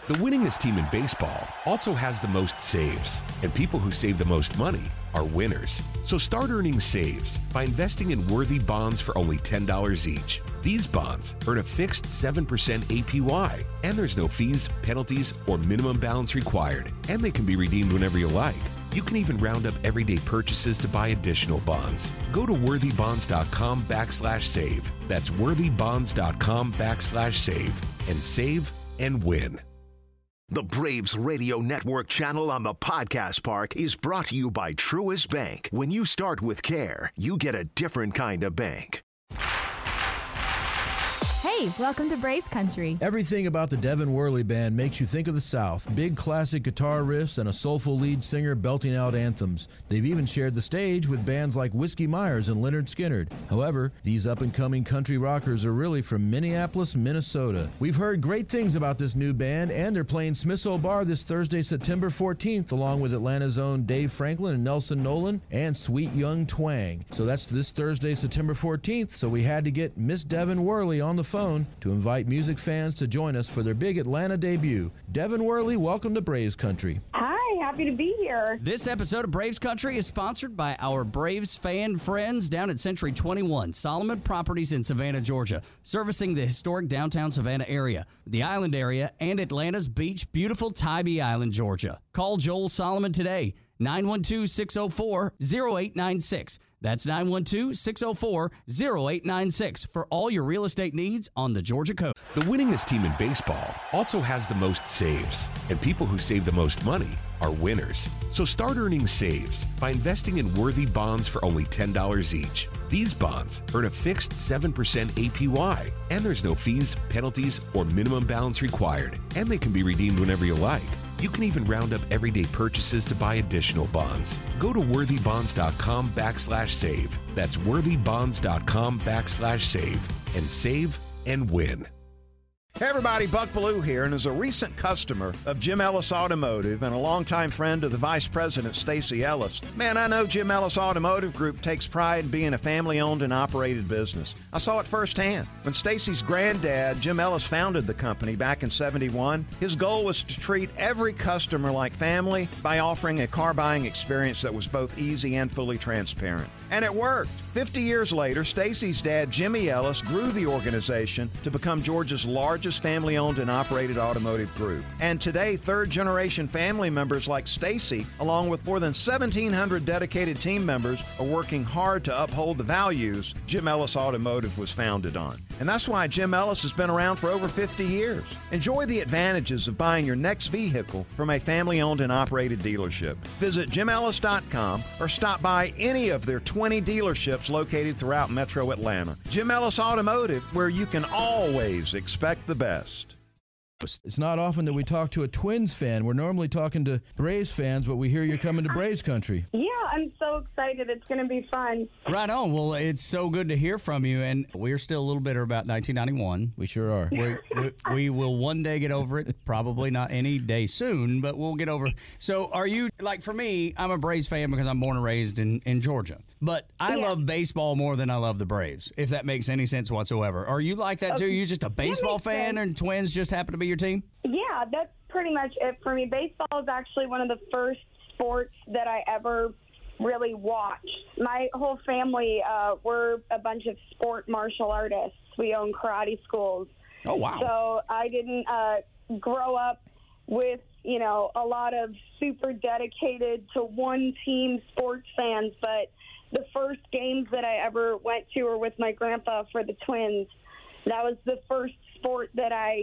The winningest team in baseball also has the most saves, and people who save the most money are winners. So start earning saves by investing in worthy bonds for only $10 each. These bonds earn a fixed 7% APY, and there's no fees, penalties, or minimum balance required, and they can be redeemed whenever you like. You can even round up everyday purchases to buy additional bonds. Go to worthybonds.com/save. That's worthybonds.com/save and save and win. The Braves Radio Network channel on the Podcast Park is brought to you by Truist Bank. When you start with care, you get a different kind of bank. Hey, welcome to Braves Country. Everything about the Devin Worley Band makes you think of the South. Big classic guitar riffs and a soulful lead singer belting out anthems. They've even shared the stage with bands like Whiskey Myers and Lynyrd Skynyrd. However, these up-and-coming country rockers are really from Minneapolis, Minnesota. We've heard great things about this new band, and they're playing Smithsonian Bar this Thursday, September 14th, along with Atlanta's own Dave Franklin and Nelson Nolan and Sweet Young Twang. So that's this Thursday, September 14th, so we had to get Miss Devin Worley on the phone to invite music fans to join us for their big Atlanta debut. Devin Worley, welcome to Braves Country. Hi, happy to be here. This episode of Braves Country is sponsored by our Braves fan friends down at Century 21, Solomon Properties in Savannah, Georgia, servicing the historic downtown Savannah area, the island area, and Atlanta's beach, beautiful Tybee Island, Georgia. Call Joel Solomon today, 912-604-0896. That's 912-604-0896 for all your real estate needs on the Georgia coast. The winningest team in baseball also has the most saves, and people who save the most money are winners. So start earning saves by investing in worthy bonds for only $10 each. These bonds earn a fixed 7% APY, and there's no fees, penalties, or minimum balance required, and they can be redeemed whenever you like. You can even round up everyday purchases to buy additional bonds. Go to worthybonds.com/save. That's worthybonds.com/save and save and win. Hey everybody, Buck Bellew here, and as a recent customer of Jim Ellis Automotive and a longtime friend of the Vice President, Stacy Ellis, man, I know Jim Ellis Automotive Group takes pride in being a family-owned and operated business. I saw it firsthand. When Stacy's granddad, Jim Ellis, founded the company back in '71, his goal was to treat every customer like family by offering a car buying experience that was both easy and fully transparent. And it worked. 50 years later, Stacy's dad, Jimmy Ellis, grew the organization to become Georgia's largest family-owned and operated automotive group. And today, third-generation family members like Stacy, along with more than 1,700 dedicated team members, are working hard to uphold the values Jim Ellis Automotive was founded on. And that's why Jim Ellis has been around for over 50 years. Enjoy the advantages of buying your next vehicle from a family-owned and operated dealership. Visit jimellis.com or stop by any of their 20 dealerships located throughout Metro Atlanta. Jim Ellis Automotive, where you can always expect the best. It's not often that we talk to a Twins fan. We're normally talking to Braves fans, but we hear you're coming to Braves Country. Yeah, I'm so excited. It's going to be fun. Right on. Well, it's so good to hear from you, and we're still a little bitter about 1991. We sure are. We will one day get over it. Probably not any day soon, but we'll get over it. So are you, like for me, I'm a Braves fan because I'm born and raised in Georgia. But I love baseball more than I love the Braves, if that makes any sense whatsoever. Are you like that too? Are you just a baseball fan and Twins just happen to be your team? Yeah, that's pretty much it for me. Baseball is actually one of the first sports that I ever really watched. My whole family, we're a bunch of sport martial artists. We own karate schools. Oh, wow. So I didn't grow up with, a lot of super dedicated to one team sports fans, but the first games that I ever went to were with my grandpa for the Twins. That was the first sport that I,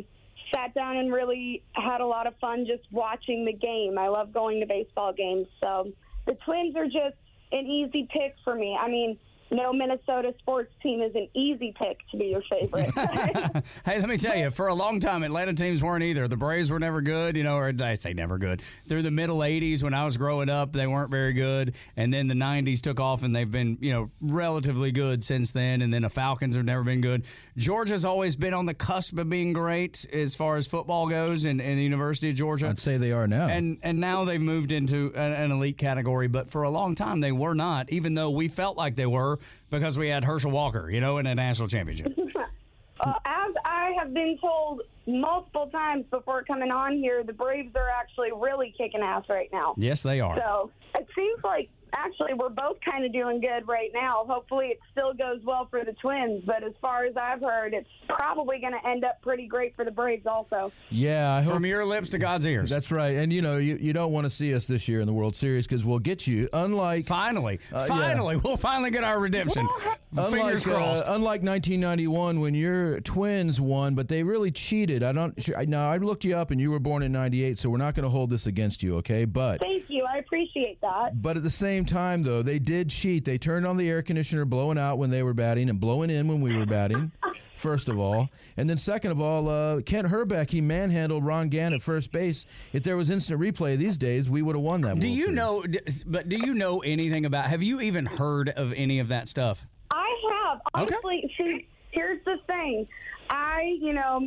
sat down and really had a lot of fun just watching the game. I love going to baseball games. So the Twins are just an easy pick for me. I mean, no Minnesota sports team is an easy pick to be your favorite. Hey, let me tell you, for a long time, Atlanta teams weren't either. The Braves were never good, or I say never good. Through the middle 80s when I was growing up, they weren't very good. And then the 90s took off, and they've been, relatively good since then. And then the Falcons have never been good. Georgia's always been on the cusp of being great as far as football goes in the University of Georgia. I'd say they are now. And now they've moved into an elite category. But for a long time, they were not, even though we felt like they were, because we had Herschel Walker, in a national championship. As I have been told multiple times before coming on here, the Braves are actually really kicking ass right now. Yes, they are. So it seems like actually we're both kind of doing good right now. Hopefully it still goes well for the Twins, but as far as I've heard, it's probably going to end up pretty great for the Braves also. Yeah, I hope. From your lips to God's ears. That's right. And, you don't want to see us this year in the World Series because we'll get you, unlike... Finally, we'll finally get our redemption. Fingers crossed. Unlike 1991 when your Twins won, but they really cheated. I looked you up and you were born in 98, so we're not going to hold this against you, okay? But thank you. I appreciate that. But at the same time, though, they did cheat. They turned on the air conditioner blowing out when they were batting and blowing in when we were batting, first of all. And then second of all, Kent Herbeck, he manhandled Ron Gann at first base. If there was instant replay these days, we would have won that. Do you know anything about, have you even heard of any of that stuff? I have. Honestly, see, here's the thing. I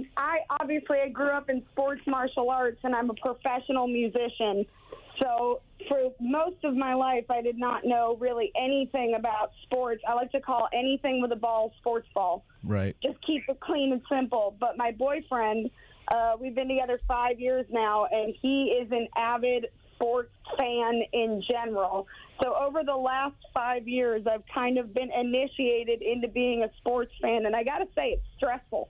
grew up in sports martial arts, and I'm a professional musician. So for most of my life, I did not know really anything about sports. I like to call anything with a ball sports ball. Right. Just keep it clean and simple. But my boyfriend, we've been together 5 years now, and he is an avid sports fan in general. So over the last 5 years, I've kind of been initiated into being a sports fan, and I got to say, it's stressful.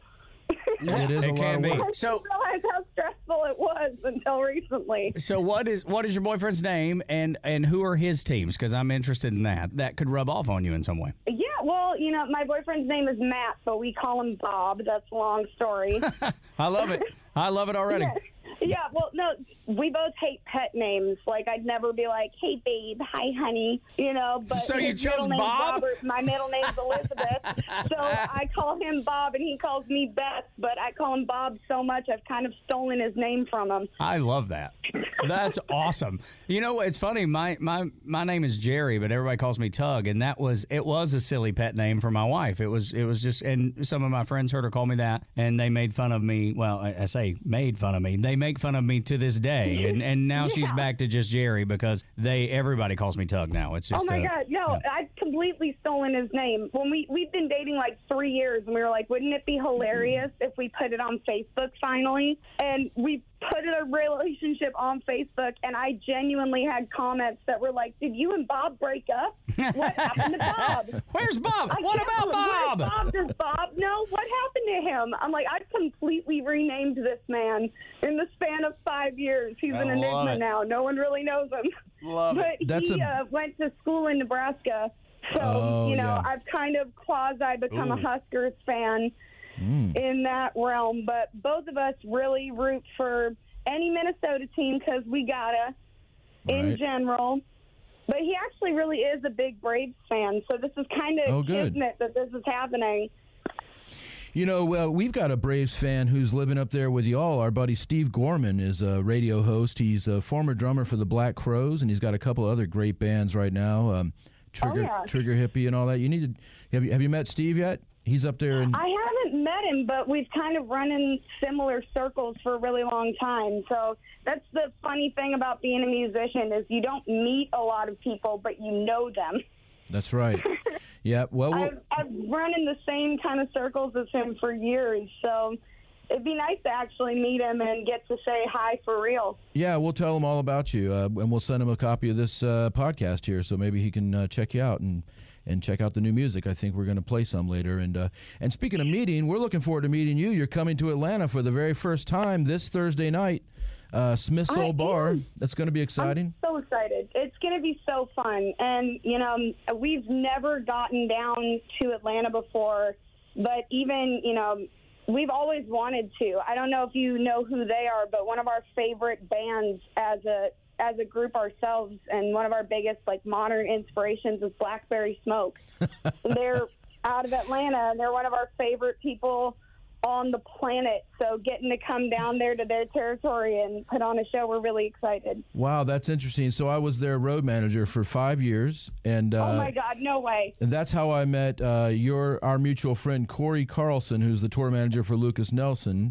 It is a lot of work. I didn't realize how stressful it was until recently. So what is your boyfriend's name, and who are his teams? Because I'm interested in that. That could rub off on you in some way. Yeah, well, my boyfriend's name is Matt, but we call him Bob. That's a long story. I love it. I love it already. Yeah, well, no, we both hate pet names. Like, I'd never be like, hey, babe, hi, honey, but so you chose Bob? Robert, my middle name's Elizabeth, so I call him Bob, and he calls me Beth, but I call him Bob so much I've kind of stolen his name from him. I love that. That's awesome. It's funny, my name is Jerry, but everybody calls me Tug, and it was a silly pet name for my wife. It was just, and some of my friends heard her call me that, and they made fun of me. Well, I say made fun of me. They make fun of me to this day, and now she's back to just Jerry because everybody calls me Tug now. It's just oh my God, no, yeah. I've completely stolen his name. When we've been dating like 3 years, and we were like, wouldn't it be hilarious if we put it on Facebook finally? And we put a relationship on Facebook, and I genuinely had comments that were like, did you and Bob break up? What happened to Bob? Where's Bob? What about Bob? Where's Bob? Does Bob know? What happened to him? I'm like, I've completely renamed this man in the span of 5 years. He's an enigma now. No one really knows him. But he went to school in Nebraska. So, I've kind of quasi-become a Huskers fan in that realm. But both of us really root for any Minnesota team because we gotta in general. But he actually really is a big Braves fan. So this is kind of kismet that this is happening. We've got a Braves fan who's living up there with y'all. Our buddy Steve Gorman is a radio host. He's a former drummer for the Black Crowes, and he's got a couple other great bands right now. Trigger Hippie and all that. You need to have you met Steve yet? He's up there. I haven't met him, but we've kind of run in similar circles for a really long time. So that's the funny thing about being a musician is you don't meet a lot of people, but you know them. That's right. Yeah. Well, I've run in the same kind of circles as him for years, so it'd be nice to actually meet him and get to say hi for real. Yeah, we'll tell him all about you, and we'll send him a copy of this podcast here, so maybe he can check you out and check out the new music. I think we're going to play some later. And speaking of meeting, we're looking forward to meeting you. You're coming to Atlanta for the very first time this Thursday night. Smith's Old Bar. That's going to be exciting. I'm so excited. It's going to be so fun. And, we've never gotten down to Atlanta before, but even, we've always wanted to. I don't know if you know who they are, but one of our favorite bands as a group ourselves and one of our biggest, modern inspirations is Blackberry Smoke. They're out of Atlanta, and they're one of our favorite people on the planet. So getting to come down there to their territory and put on a show, we're really excited. Wow, that's interesting. So I was their road manager for 5 years, and oh my God, no way! And that's how I met our mutual friend Corey Carlson, who's the tour manager for Lucas Nelson.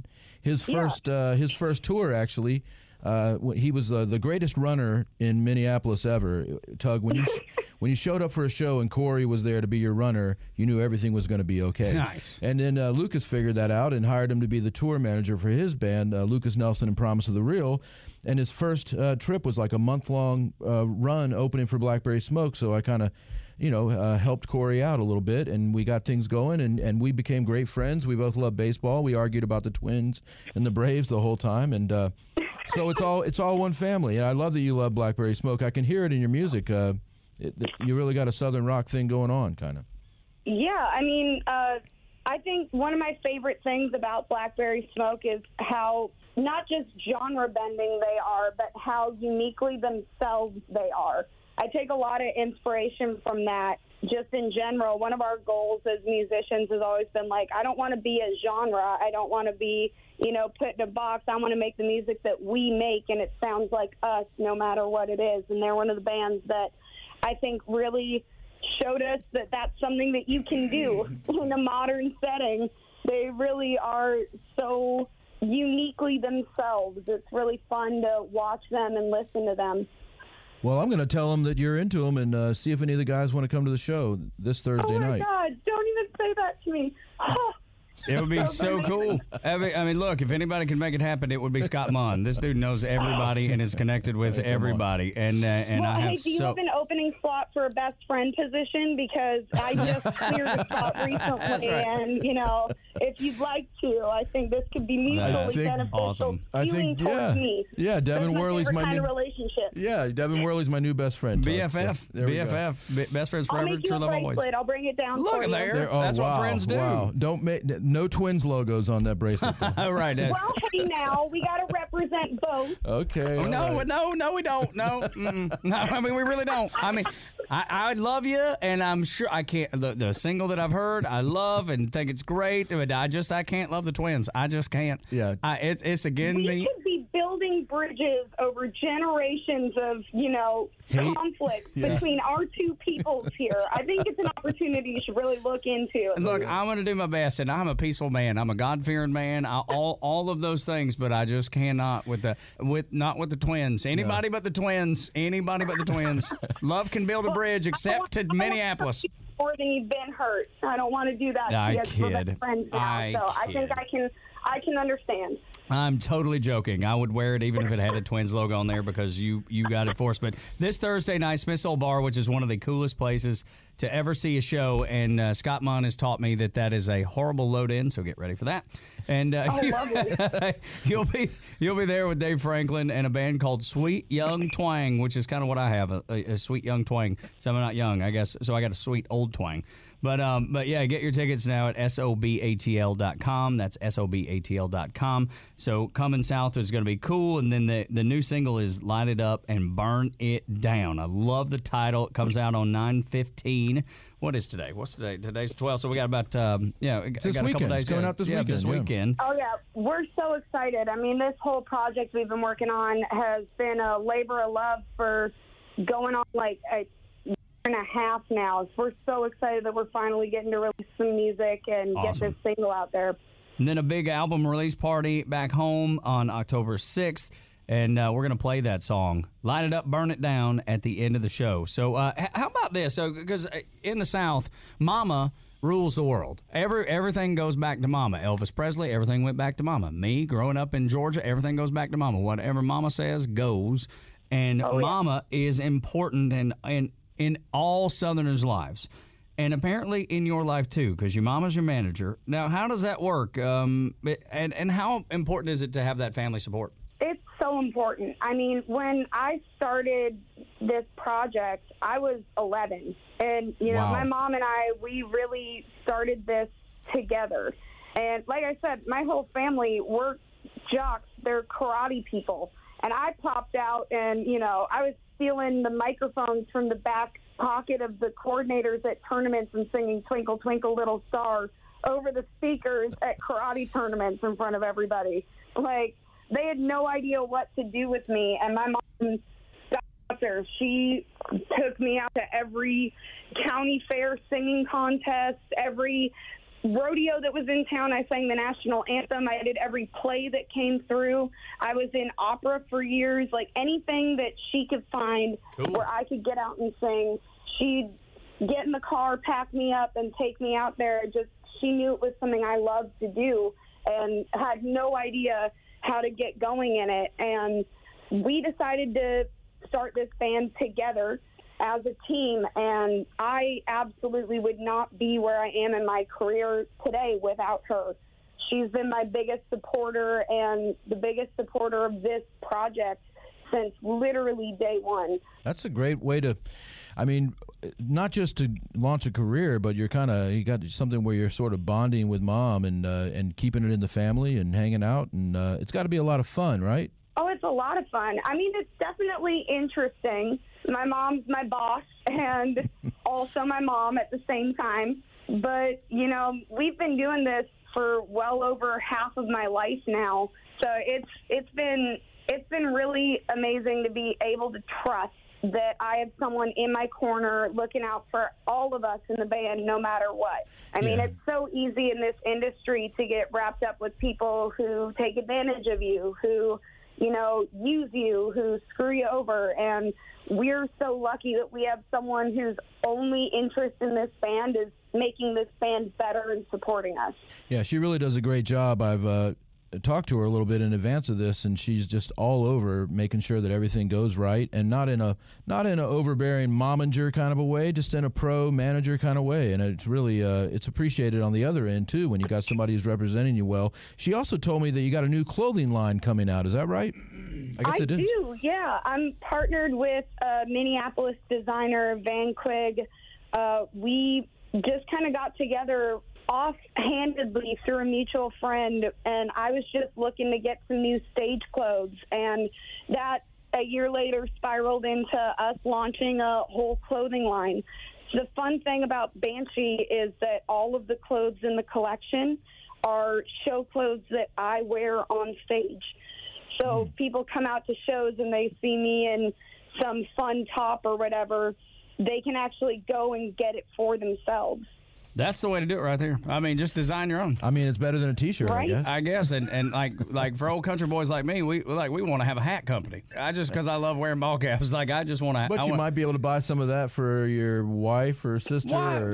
his first tour actually. He was the greatest runner in Minneapolis ever. Tug, when you showed up for a show and Corey was there to be your runner, you knew everything was going to be okay. Nice. And then Lucas figured that out and hired him to be the tour manager for his band, Lucas Nelson and Promise of the Real. And his first trip was like a month-long run opening for Blackberry Smoke. So I kind of, helped Corey out a little bit, and we got things going, and we became great friends. We both love baseball. We argued about the Twins and the Braves the whole time, and so it's all one family. And I love that you love Blackberry Smoke. I can hear it in your music. You really got a Southern rock thing going on, kind of. Yeah, I mean, I think one of my favorite things about Blackberry Smoke is how not just genre bending they are, but how uniquely themselves they are. I take a lot of inspiration from that. Just in general, one of our goals as musicians has always been like, I don't want to be a genre. I don't want to be, put in a box. I want to make the music that we make, and it sounds like us no matter what it is. And they're one of the bands that I think really showed us that that's something that you can do in a modern setting. They really are so uniquely themselves. It's really fun to watch them and listen to them. Well, I'm going to tell them that you're into them and see if any of the guys want to come to the show this Thursday night. Oh, my God. Don't even say that to me. It would be so cool. I mean, look, if anybody can make it happen, it would be Scott Munn. This dude knows everybody and is connected with everybody. And I have do you have an opening slot for a best friend position? Because I just cleared a spot recently. That's right. And, if you'd like to, I think this could be mutually beneficial. Awesome. I think, me. Yeah, Devin Worley's my kind new of relationship. Yeah, Devin Worley's my new best friend. BFF. So, BFF. Best friends I'll forever, make you true a love always. bracelet. I'll bring it down Look for at you. there. That's what friends do. Wow. Don't make no Twins logos on that bracelet. All right. Well, hey, now, we got to represent both. Okay. Oh, no, right. no, we don't. No. No, I mean, we really don't. I mean, I love you, and I'm sure I can't. The single that I've heard, I love and think it's great, but I can't love the Twins. I just can't. Yeah. It's again We me. could be building bridges over generations of, conflict between our two peoples here. I think it's an opportunity you should really look into. Look, I'm going to do my best, and I'm a peaceful man. I'm a God-fearing man. All of those things, but I just cannot not with the Twins. Anybody but the Twins. Anybody but the Twins. Love can build a bridge, except to Minneapolis. More than you've been hurt. I don't want to do that. I We're kid. best friends now, I think I can understand. I'm totally joking. I would wear it even if it had a Twins logo on there because you got it for us. But this Thursday night, Smith's Old Bar, which is one of the coolest places to ever see a show, and Scott Munn has taught me that is a horrible load in, so get ready for that. And you'll be there with Dave Franklin and a band called Sweet Young Twang, which is kind of what I have, a sweet young twang. So I'm not young, I guess, so I got a sweet old twang. But yeah, get your tickets now at SOBATL.com. That's SOBATL.com. So Coming South is going to be cool. And then the new single is Light It Up and Burn It Down. I love the title. It comes out on 9/15. What is today? What's today? Today's 12. So we got about, This got a couple days. It's coming out this weekend. This weekend. Oh, yeah. We're so excited. I mean, this whole project we've been working on has been a labor of love for going on like a and a half now. We're so excited that we're finally getting to release some music and get this single out there. And then a big album release party back home on October 6th. And we're going to play that song, Light It Up, Burn It Down, at the end of the show. So how about this? So because in the South, Mama rules the world. Everything goes back to Mama. Elvis Presley, everything went back to Mama. Me, growing up in Georgia, everything goes back to Mama. Whatever Mama says goes. And Mama is important in all Southerners' lives. And apparently in your life, too, because your mama's your manager. Now, how does that work? And how important is it to have that family support? It's so important. I mean, when I started this project, I was 11. And, my mom and I, we really started this together. And like I said, my whole family, we're jocks. They're karate people. And I popped out and, I was stealing the microphones from the back pocket of the coordinators at tournaments and singing Twinkle, Twinkle, Little Star over the speakers at karate tournaments in front of everybody. Like, they had no idea what to do with me. And my mom got there. She took me out to every county fair singing contest, every rodeo that was in town. I sang the national anthem. I did every play that came through. I was in opera for years. Like anything that she could find where I could get out and sing, she'd get in the car, pack me up, and take me out there. She knew it was something I loved to do and had no idea how to get going in it. And we decided to start this band together as a team, and I absolutely would not be where I am in my career today without her. She's been my biggest supporter and the biggest supporter of this project since literally day one. That's a great way to, not just to launch a career, but you got something where you're sort of bonding with mom and keeping it in the family and hanging out, and it's got to be a lot of fun, right? Oh, it's a lot of fun. It's definitely interesting. My mom's my boss and also my mom at the same time. But, we've been doing this for well over half of my life now. So it's been really amazing to be able to trust that I have someone in my corner looking out for all of us in the band no matter what. It's so easy in this industry to get wrapped up with people who take advantage of you, who use you, who screw you over. And we're so lucky that we have someone whose only interest in this band is making this band better and supporting us. Yeah, she really does a great job. I've talked to her a little bit in advance of this, and she's just all over making sure that everything goes right, and not in a overbearing momager kind of a way, just in a pro manager kind of way. And it's really it's appreciated on the other end too when you got somebody who's representing you well. She also told me that you got a new clothing line coming out. Is that right? I do. Yeah, I'm partnered with Minneapolis designer Van Quig. We just kind of got together offhandedly through a mutual friend, and I was just looking to get some new stage clothes, and that a year later spiraled into us launching a whole clothing line. The fun thing about Banshee is that all of the clothes in the collection are show clothes that I wear on stage. So people come out to shows and they see me in some fun top or whatever, they can actually go and get it for themselves. That's the way to do it right there. Just design your own. It's better than a T-shirt, right? I guess. And like for old country boys like me, we want to have a hat company. Because I love wearing ball caps. I just want to. But you might be able to buy some of that for your wife or sister.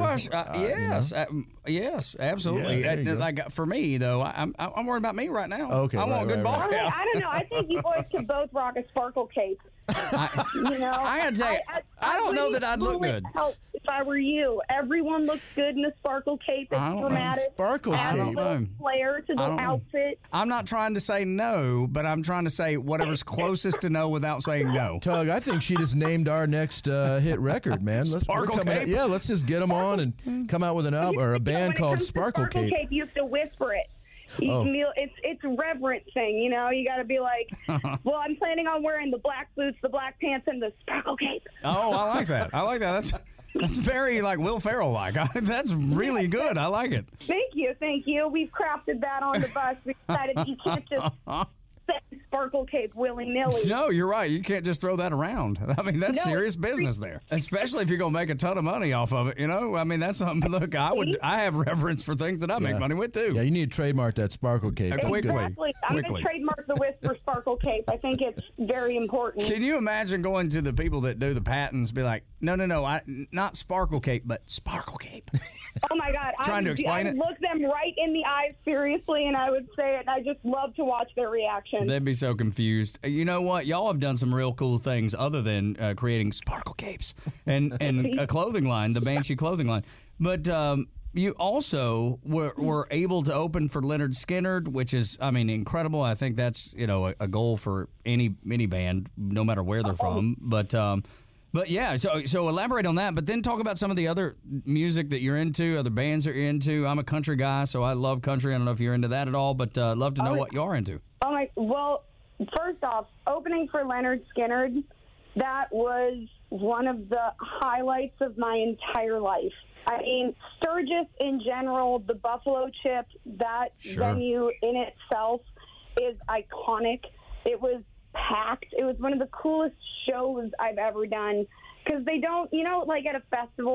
Yes, absolutely. Yeah, for me though, I'm worried about me right now. Okay, I want good ball caps. I don't know. I think you boys could both rock a sparkle cape. I gotta tell you, I don't know that I'd look good. If I were you, everyone looks good in a sparkle cape. It's dramatic. Sparkle adds cape. a little flair to the outfit. I'm not trying to say no, but I'm trying to say whatever's closest to no without saying no. Tug, I think she just named our next hit record, man. Sparkle Cape? Yeah, let's just get them on and come out with an album or a band called Sparkle Cape. You have to whisper it. It's a reverent thing, you got to be like, well, I'm planning on wearing the black boots, the black pants, and the sparkle cape. Oh, I like that. That's very Will Ferrell-like. That's really good. I like it. Thank you. We've crafted that on the bus. We decided you can't just say sparkle cape willy-nilly. No, you're right. You can't just throw that around. That's serious business there, especially if you're going to make a ton of money off of it. That's something. Look, I have reverence for things that I make money with too. Yeah, you need to trademark that sparkle cape. Exactly. I'm going to trademark the Whisper sparkle cape. I think it's very important. Can you imagine going to the people that do the patents, be like, no, not sparkle cape, but sparkle cape? Oh my God! Trying to explain it. I would look them right in the eyes seriously, and I would say it. And I just love to watch their reaction. They'd be so confused. You know what? Y'all have done some real cool things other than creating sparkle capes and a clothing line, the Banshee clothing line. But you also were able to open for Lynyrd Skynyrd, which is, incredible. I think that's a goal for any band, no matter where they're from. But yeah, so elaborate on that. But then talk about some of the other music that you're into, other bands that you're into. I'm a country guy, so I love country. I don't know if you're into that at all, but love to know what you are into. Well, first off, opening for Lynyrd Skynyrd, that was one of the highlights of my entire life. Sturgis in general, the Buffalo Chip, that venue in itself is iconic. It was packed. It was one of the coolest shows I've ever done because they don't, at a festival,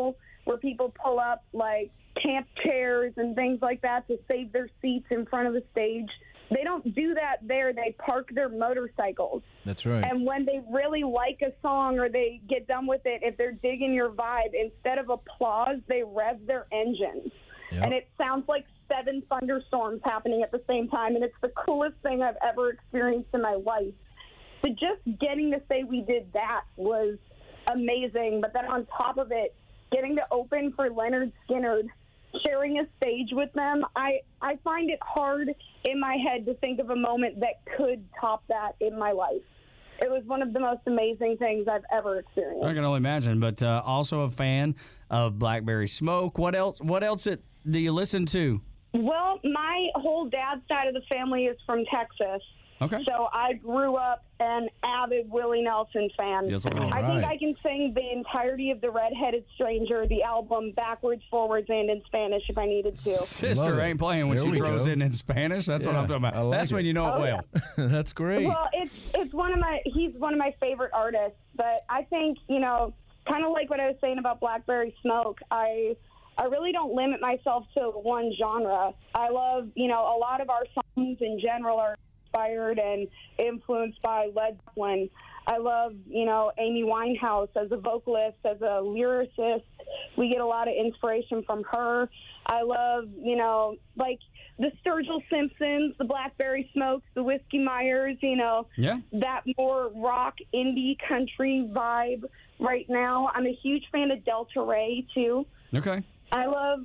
where people pull up like camp chairs and things like that to save their seats in front of the stage. They don't do that there. They park their motorcycles. That's right. And when they really like a song or they get done with it, if they're digging your vibe, instead of applause, they rev their engines. Yep. And it sounds like 7 thunderstorms happening at the same time, and it's the coolest thing I've ever experienced in my life. So just getting to say we did that was amazing. But then on top of it, getting to open for Leonard Skinner, sharing a stage with them, I find it hard in my head to think of a moment that could top that in my life. It was one of the most amazing things I've ever experienced. I can only imagine, but also a fan of Blackberry Smoke. What else do you listen to? Well, my whole dad's side of the family is from Texas. Okay. So I grew up an avid Willie Nelson fan. Yes, all I think right. I can sing the entirety of The Red-Headed Stranger, the album, backwards, forwards, and in Spanish if I needed to. Sister Love it. ain't playing when There she we throws go. it in Spanish. That's what Yeah, I'm talking I about. like That's it. when you know it well. That's great. Well, it's he's one of my favorite artists, but I think, kind of like what I was saying about Blackberry Smoke, I really don't limit myself to one genre. I love, a lot of our songs in general are inspired and influenced by Led Zeppelin. I love, Amy Winehouse as a vocalist, as a lyricist. We get a lot of inspiration from her. I love, like the Sturgill Simpsons, the Blackberry Smokes, the Whiskey Myers, Yeah. that more rock, indie, country vibe right now. I'm a huge fan of Delta Ray, too. Okay. I love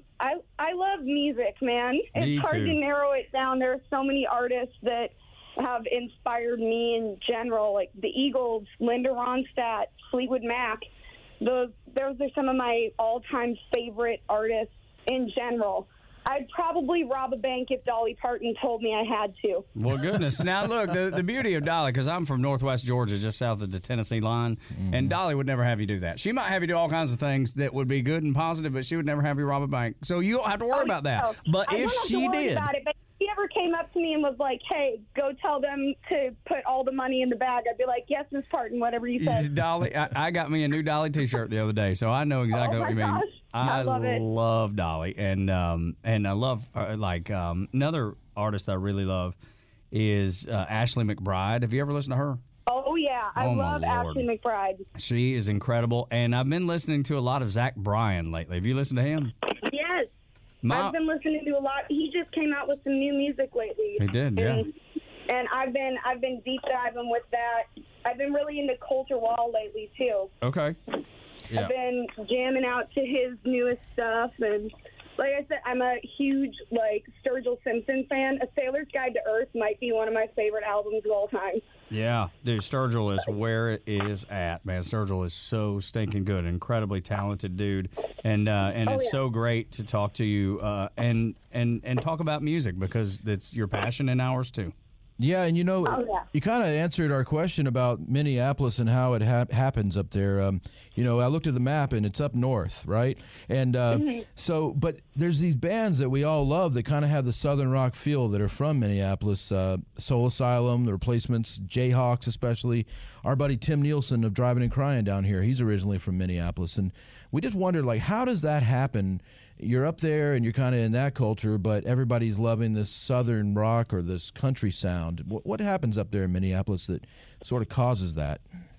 music, man. Me It's hard too. to narrow it down. There are so many artists that have inspired me in general, like the Eagles, Linda Ronstadt, Fleetwood Mac. Those are some of my all-time favorite artists in general. I'd probably rob a bank if Dolly Parton told me I had to. Well, goodness. Now, look, the beauty of Dolly, because I'm from Northwest Georgia, just south of the Tennessee line, and Dolly would never have you do that. She might have you do all kinds of things that would be good and positive, but she would never have you rob a bank. So you don't have to worry about that. But I if don't have she to worry did, about it, but if she ever came up to me and was like, hey, go tell them to put all the money in the bag, I'd be like, yes, Miss Parton, whatever you said. Dolly, I got me a new Dolly T-shirt the other day, so I know exactly Oh, what you my mean. gosh. I love it. love Dolly, and I love another artist that I really love is Ashley McBride. Have you ever listened to her? Oh, yeah. I Oh, my love Lord. Ashley McBride. She is incredible, and I've been listening to a lot of Zach Bryan lately. Have you listened to him? Yes. I've been listening to a lot. He just came out with some new music lately. He did, yeah. And I've been deep diving with that. I've been really into Coulter Wall lately, too. Okay. Yeah. I've been jamming out to his newest stuff, and like I said, I'm a huge Sturgill Simpson fan. A Sailor's Guide to Earth might be one of my favorite albums of all time. Yeah, dude, Sturgill is where it is at, man. Sturgill is so stinking good, incredibly talented dude, and it's so great to talk to you and talk about music because it's your passion and ours too. Yeah, and yeah. you kind of answered our question about Minneapolis and how it happens up there. I looked at the map and it's up north, right? And but there's these bands that we all love that kind of have the southern rock feel that are from Minneapolis. Soul Asylum, The Replacements, Jayhawks especially. Our buddy Tim Nielsen of Driving and Crying down here, he's originally from Minneapolis. And we just wondered, how does that happen? You're up there and you're kind of in that culture, but everybody's loving this southern rock or this country sound. What happens up there in Minneapolis that sort of causes that?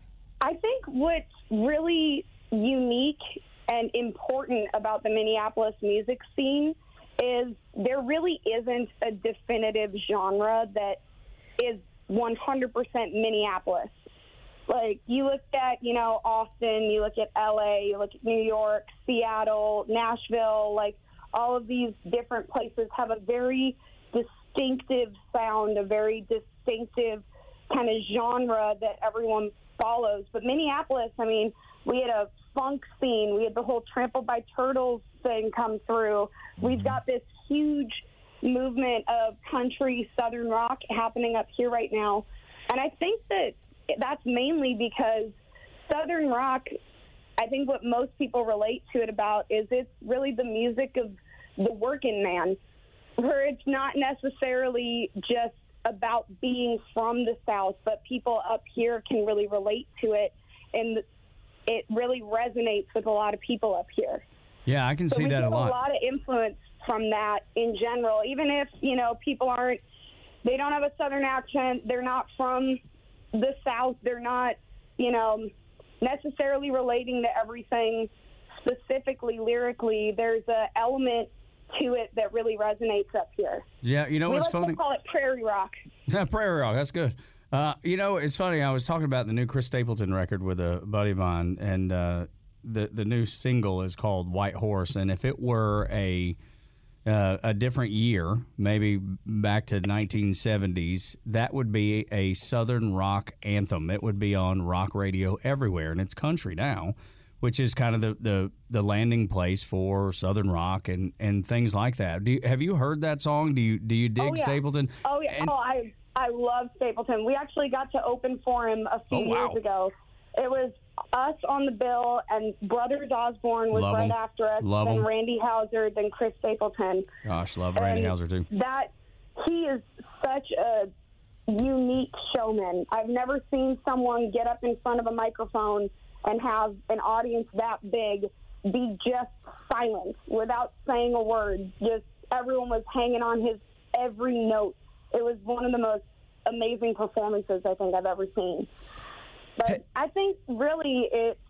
I think what's really unique and important about the Minneapolis music scene is there really isn't a definitive genre that is 100% Minneapolis. Like, you look at, Austin, you look at LA, you look at New York, Seattle, Nashville, all of these different places have a very distinctive sound, a very distinctive kind of genre that everyone follows. But Minneapolis, we had a funk scene. We had the whole Trampled by Turtles thing come through. We've got this huge movement of country southern rock happening up here right now. And I think that's mainly because southern rock, I think what most people relate to it about is it's really the music of the working man, where it's not necessarily just about being from the South, but people up here can really relate to it, and it really resonates with a lot of people up here. Yeah, I can see that a lot. A lot of influence from that in general, even if, you know, people they don't have a Southern accent, they're not from the South, they're not, you know, necessarily relating to everything specifically lyrically. There's an element to it that really resonates up here. Yeah, you know what's funny? We call it prairie rock. Prairie rock, that's good. You know, it's funny. I was talking about the new Chris Stapleton record with a buddy of mine, and the new single is called White Horse. And if it were a different year, maybe back to 1970s, that would be a Southern rock anthem. It would be on rock radio everywhere, and it's country now, which is kind of the landing place for Southern rock and things like that. Have you heard that song? Do you dig Stapleton? Oh yeah, I love Stapleton. We actually got to open for him a few years ago. It was us on the bill, and Brothers Osborne was right after us, then Randy Houser, then Chris Stapleton. Gosh, love Randy Houser too. He is such a unique showman. I've never seen someone get up in front of a microphone and have an audience that big be just silent without saying a word. Just everyone was hanging on his every note. It was one of the most amazing performances I think I've ever seen. But I think really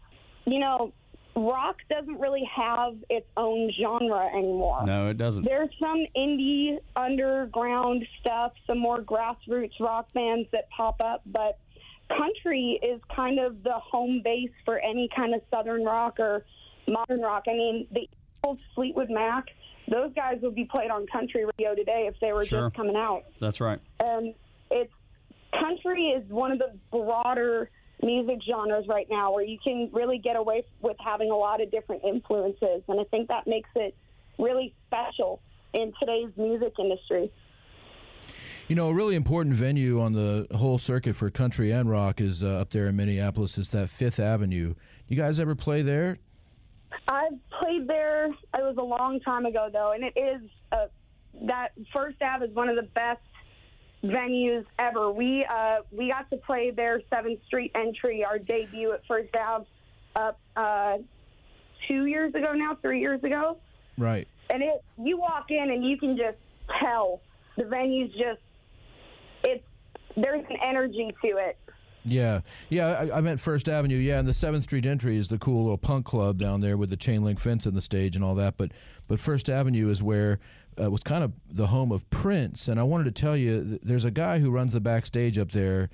rock doesn't really have its own genre anymore. No, it doesn't. There's some indie underground stuff, some more grassroots rock bands that pop up, but country is kind of the home base for any kind of Southern rock or modern rock. I mean, the old Fleetwood Mac, those guys would be played on country radio today if they were just coming out. That's right. Country is one of the broader music genres right now where you can really get away with having a lot of different influences, and I think that makes it really special in today's music industry. You know, a really important venue on the whole circuit for country and rock is up there in Minneapolis. Is that Fifth Avenue. You guys ever play there? I've played there. It was a long time ago, though, and it is that First Ave is one of the best venues ever. We got to play their 7th Street entry, our debut at First Ave, up 3 years ago. Right. And you walk in and you can just tell the venue's there's an energy to it. Yeah, I meant First Avenue, and the 7th Street entry is the cool little punk club down there with the chain link fence in the stage and all that, but First Avenue is where was kind of the home of Prince, and I wanted to tell you, there's a guy who runs the backstage up there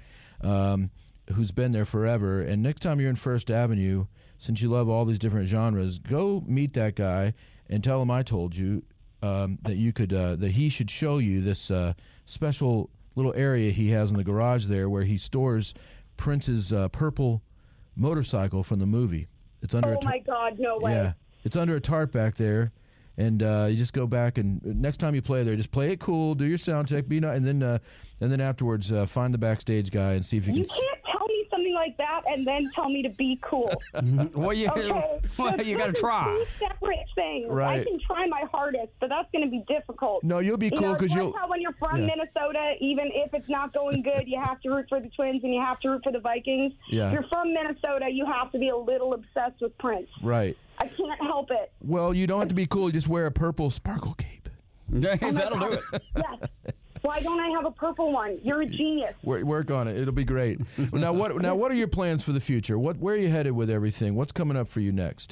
who's been there forever, and next time you're in First Avenue, since you love all these different genres, go meet that guy and tell him I told you that you could that he should show you this special little area he has in the garage there where he stores Prince's purple motorcycle from the movie. It's under my God, no way. Yeah, it's under a tarp back there, and you just go back and next time you play there, just play it cool, do your sound check, and then afterwards find the backstage guy and see if you can. You can't tell me something like that and then tell me to be cool. Well, you got to try. Two separate things. Right. I can try my hardest, but that's going to be difficult. No, you'll be cool because you'll. How when you're from Minnesota, even if it's not going good, you have to root for the Twins and you have to root for the Vikings. Yeah. If you're from Minnesota, you have to be a little obsessed with Prince. Right. I can't help it. Well, you don't have to be cool. You just wear a purple sparkle cape. That'll do it. Yes. Why don't I have a purple one? You're a genius. Work on it. It'll be great. Now, what are your plans for the future? Where are you headed with everything? What's coming up for you next?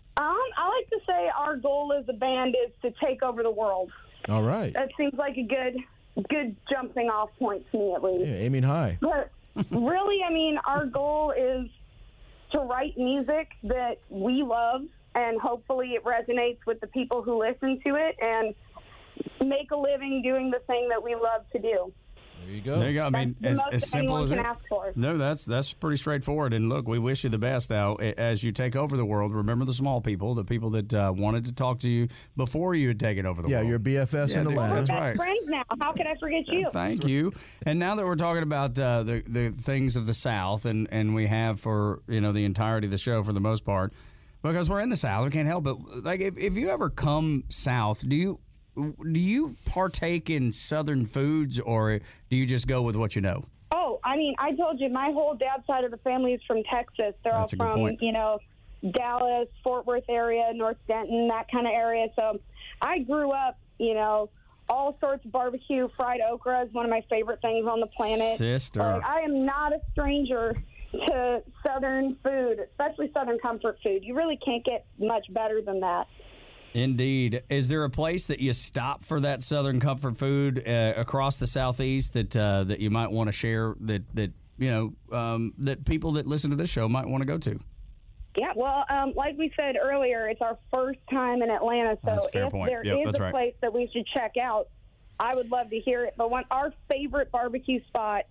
I like to say our goal as a band is to take over the world. All right. That seems like a good jumping off point to me, at least. Yeah, aiming high. But really, I mean, our goal is to write music that we love, and hopefully it resonates with the people who listen to it, and make a living doing the thing that we love to do. There you go. There you go. I mean, as simple as it. Ask for. No, that's pretty straightforward. And look, we wish you the best now as you take over the world. Remember the small people, the people that wanted to talk to you before you had taken over the world. Yeah, your BFFs in Atlanta. That's We're right. friends now. How could I forget you? Thank you. And now that we're talking about the things of the South, and we have for the entirety of the show for the most part, because we're in the South, we can't help it. Like if you ever come south, do you partake in Southern foods, or do you just go with what you know? Oh, I mean, I told you, my whole dad's side of the family is from Texas. They're That's all a good from, point. Dallas, Fort Worth area, North Denton, that kind of area. So I grew up, all sorts of barbecue. Fried okra is one of my favorite things on the planet. Sister. I am not a stranger to Southern food, especially Southern comfort food. You really can't get much better than that. Indeed. Is there a place that you stop for that Southern comfort food across the Southeast that you might want to share that people that listen to this show might want to go to? Yeah, well, like we said earlier, it's our first time in Atlanta, so That's a fair if point. there Yep, is that's a right. place that we should check out, I would love to hear it. But our favorite barbecue spot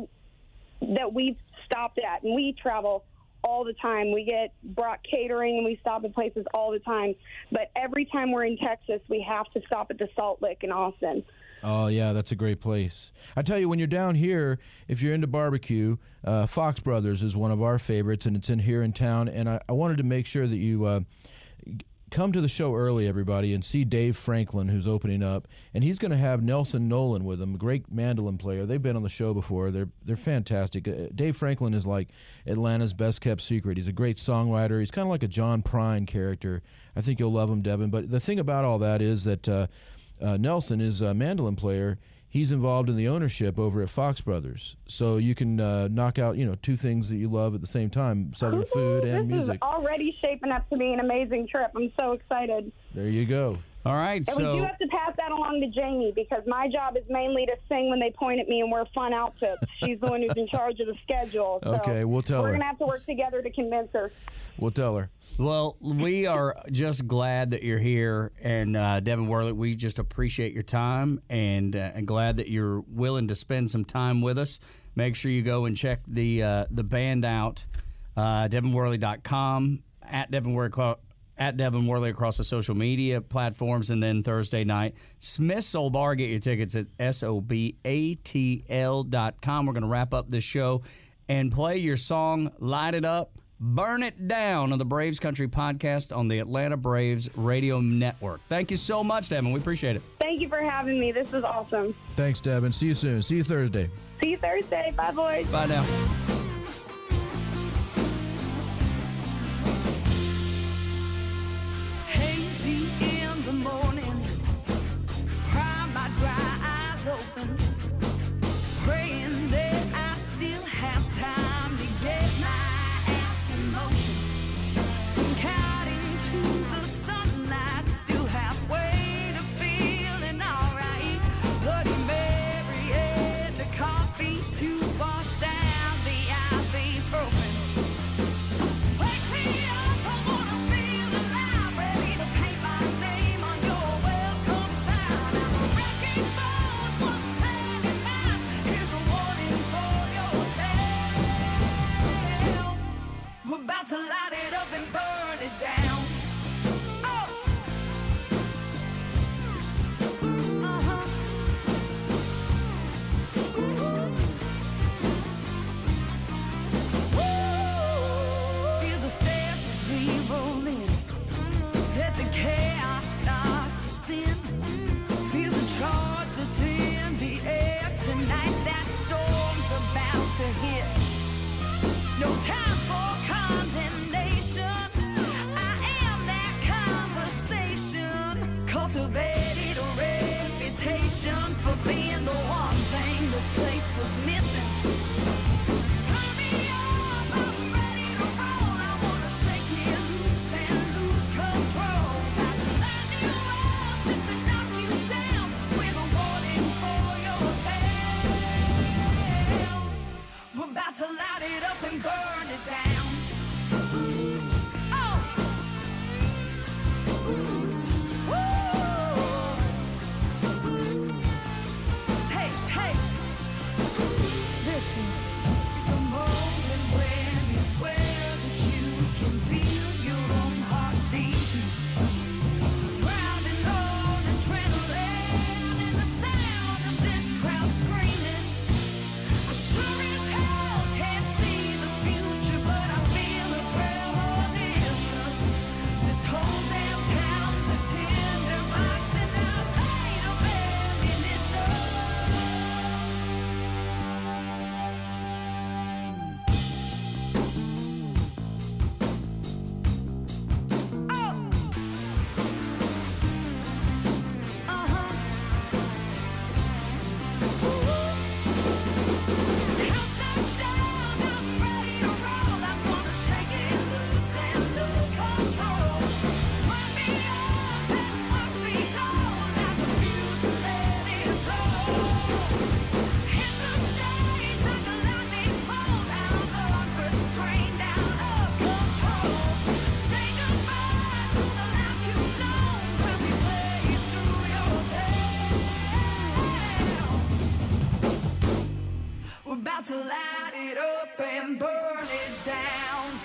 that we've stopped at, and we travel all the time. We get brought catering, and we stop at places all the time. But every time we're in Texas, we have to stop at the Salt Lick in Austin. Oh, yeah, that's a great place. I tell you, when you're down here, if you're into barbecue, Fox Brothers is one of our favorites, and it's here in town. And I wanted to make sure that you come to the show early, everybody, and see Dave Franklin, who's opening up. And he's going to have Nelson Nolan with him, a great mandolin player. They've been on the show before. They're fantastic. Dave Franklin is like Atlanta's best-kept secret. He's a great songwriter. He's kind of like a John Prine character. I think you'll love him, Devin. But the thing about all that is that Nelson is a mandolin player. He's involved in the ownership over at Fox Brothers. So you can knock out, two things that you love at the same time, Southern food and music. This is already shaping up to be an amazing trip. I'm so excited. There you go. All right, And we do have to pass that along to Jamie, because my job is mainly to sing when they point at me and wear fun outfits. She's the one who's in charge of the schedule. So Okay, we'll tell her. We're going to have to work together to convince her. We'll tell her. Well, we are just glad that you're here, and Devin Worley, we just appreciate your time and glad that you're willing to spend some time with us. Make sure you go and check the band out, DevinWorley.com, at Devin Worley across the social media platforms, and then Thursday night, Smith's Soul Bar. Get your tickets at SOBATL.com. We're going to wrap up this show and play your song, Light It Up, Burn It Down, on the Braves Country podcast on the Atlanta Braves Radio Network. Thank you so much, Devin. We appreciate it. Thank you for having me. This is awesome. Thanks, Devin. See you soon. See you Thursday. See you Thursday. Bye, boys. Bye now. Hazy in the morning, pry my dry eyes open, praying that I still have time to get my ass in motion. Some counting to the sunlight, still halfway to feeling alright. Bloody Mary and the coffee to wash down the ibuprofen. Wake me up, I wanna feel alive, ready to paint my name on your welcome sign. I'm a wrecking ball with one plan in mind. Here's a warning for your tail. We're about to light it up and burn it down. Oh. Uh-huh. Feel the steps as we roll in. Let the chaos start to spin. Feel the charge that's in the air tonight. That storm's about to hit. No time for condemnation. I am that conversation. Cultivated a reputation for being the one thing this place was missing. Fire me up, I'm ready to roll. I wanna shake you loose and lose control. About to light you up just to knock you down with a warning for your tail. We're about to light it up and burn it down. Oh. Woo. Hey, hey. Listen, it's the moment when you swear that you can feel your own heartbeat. Drowning on adrenaline and the sound of this crowd screaming. I sure as hell can't see the future, but up and burn it down.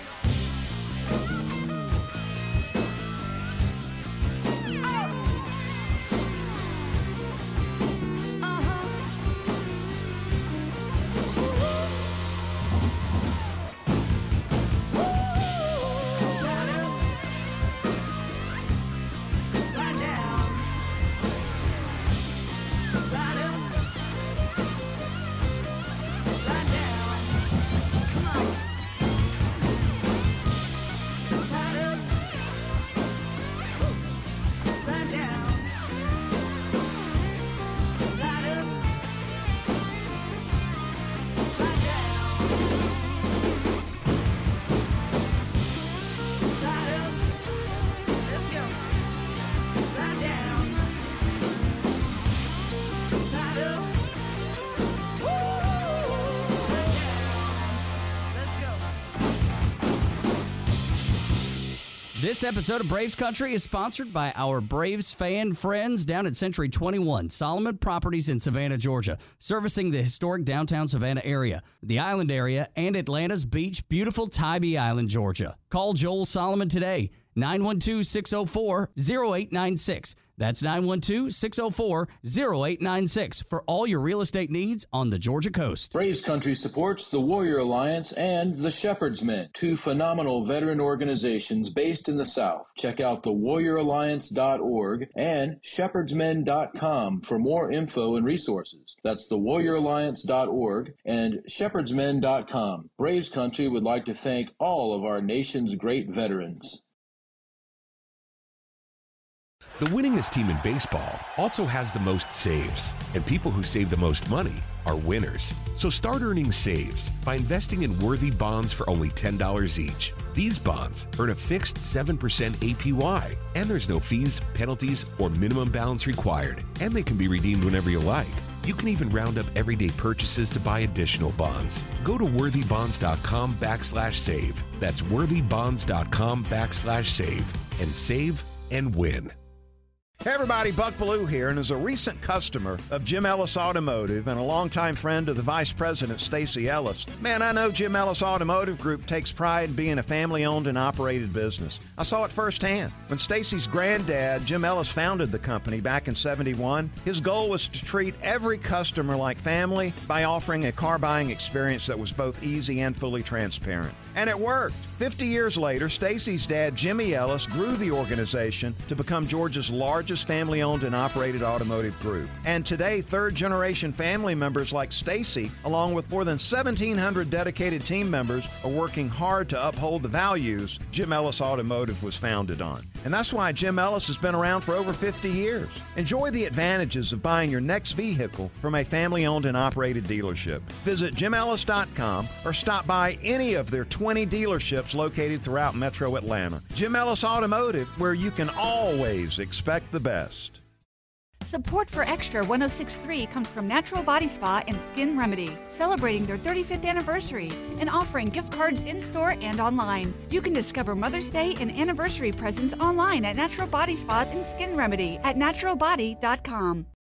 This episode of Braves Country is sponsored by our Braves fan friends down at Century 21, Solomon Properties in Savannah, Georgia, servicing the historic downtown Savannah area, the island area, and Atlanta's beach, beautiful Tybee Island, Georgia. Call Joel Solomon today, 912-604-0896. That's 912-604-0896 for all your real estate needs on the Georgia coast. Braves Country supports the Warrior Alliance and the Shepherd's Men, two phenomenal veteran organizations based in the South. Check out thewarrioralliance.org and shepherdsmen.com for more info and resources. That's thewarrioralliance.org and shepherdsmen.com. Braves Country would like to thank all of our nation's great veterans. The winningest team in baseball also has the most saves, and people who save the most money are winners. So start earning saves by investing in worthy bonds for only $10 each. These bonds earn a fixed 7% APY, and there's no fees, penalties, or minimum balance required, and they can be redeemed whenever you like. You can even round up everyday purchases to buy additional bonds. Go to worthybonds.com/save. That's worthybonds.com/save and save and win. Hey everybody, Buck Bellew here, and as a recent customer of Jim Ellis Automotive and a longtime friend of the Vice President, Stacey Ellis, man, I know Jim Ellis Automotive Group takes pride in being a family-owned and operated business. I saw it firsthand. When Stacey's granddad, Jim Ellis, founded the company back in '71, his goal was to treat every customer like family by offering a car buying experience that was both easy and fully transparent. And it worked. 50 years later, Stacey's dad, Jimmy Ellis, grew the organization to become Georgia's largest family-owned and operated automotive group. And today, third-generation family members like Stacey, along with more than 1,700 dedicated team members, are working hard to uphold the values Jim Ellis Automotive was founded on. And that's why Jim Ellis has been around for over 50 years. Enjoy the advantages of buying your next vehicle from a family-owned and operated dealership. Visit jimellis.com or stop by any of their 20 dealerships located throughout Metro Atlanta. Jim Ellis Automotive, where you can always expect the best. Support for Extra 106.3 comes from Natural Body Spa and Skin Remedy, celebrating their 35th anniversary and offering gift cards in-store and online. You can discover Mother's Day and anniversary presents online at Natural Body Spa and Skin Remedy at naturalbody.com.